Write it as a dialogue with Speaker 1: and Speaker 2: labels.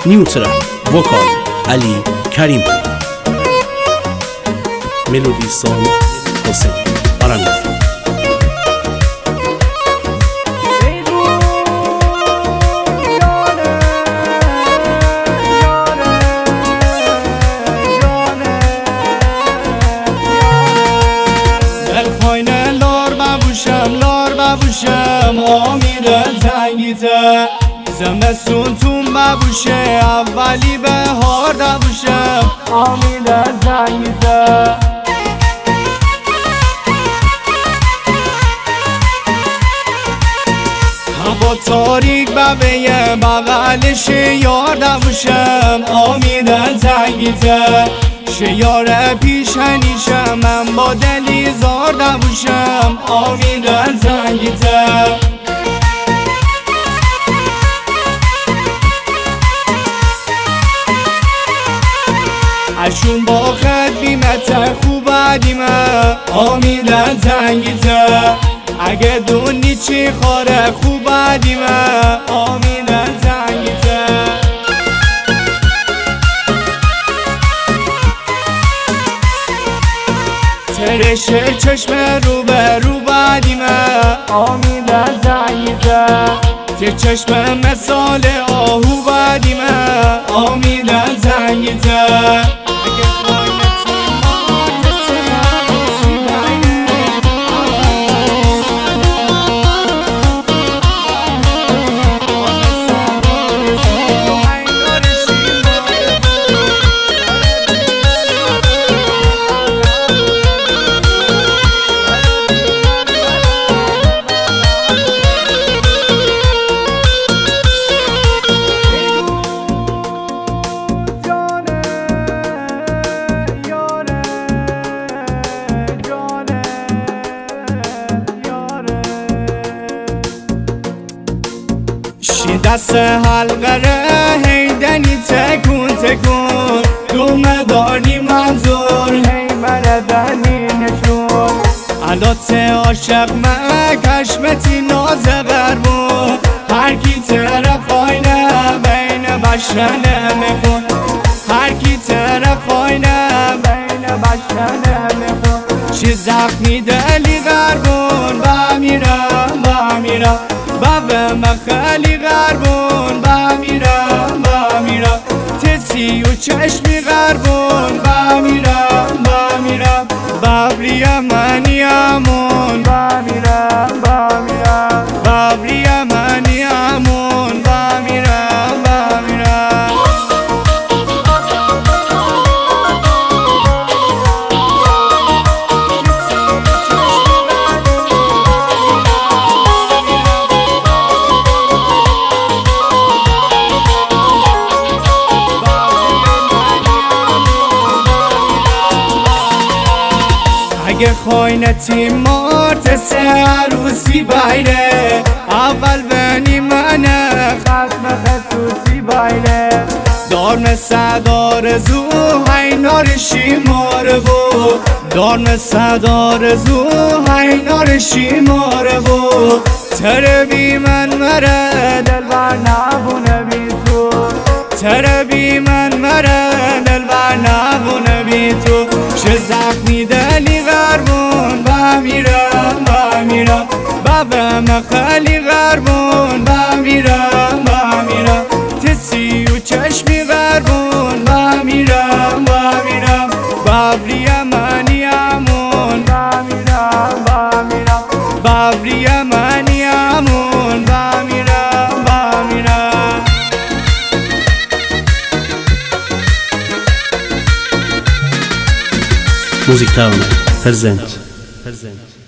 Speaker 1: New track, vocal, Ali Karim. Melody song, Hossein Aranov.
Speaker 2: ببوشم آمیر زنگیته زمستون تون ببوشه اولی بهار دبوشم آمیر زنگیته هوا تاریک ببه بغلش یار دبوشم آمیر زنگیته شیار پیشنیشم من با دلی زار دبوشم آمیر زنگیته اشون با خد بیمت خوب دیمه آمیر زنگیته اگه دونی چی خاره خوب دیمه آمیر زنگیته ترشه چشم رو به رو بدیمه آمیر زنگیته تر چشم مثال آهو بدیمه آمیر زنگیته دست حلقه هیدنی تکون تکون دومه داری منظور هی بردنی نشون علات عاشق کشمتی ناز غربون هر کی طرف آینه بین بشنه میخون هر کی طرف آینه بین بشنه میخون چی زخمی دلی غربون بمیرم بمیرم بابا مخالی غربون بمیرم بمیرم تسی و چشمی غربون بمیرم بمیرم بابری منی امون بمیرم بمیرم بابری منی امون بمیرم بمیرم اگه خوینتی مارت سه عروسی بایره اول بنی منه ختم خصوصی بایره دار مثل آرزو هینار شیماره و دار مثل آرزو هینار شیماره و تربی من مره دل بر نبونه بی تو تربی من مره دل بر نبونه بی تو چه زخمی دلی غربون بمیرم بمیرم بابا مخالی غربون بمیرم بمیرم تسی و چشمی غربون بمیرم بمیرم بابری منی امون بمیرم بمیرم بابری منی امون بمیرم بمیرم
Speaker 1: Music Town present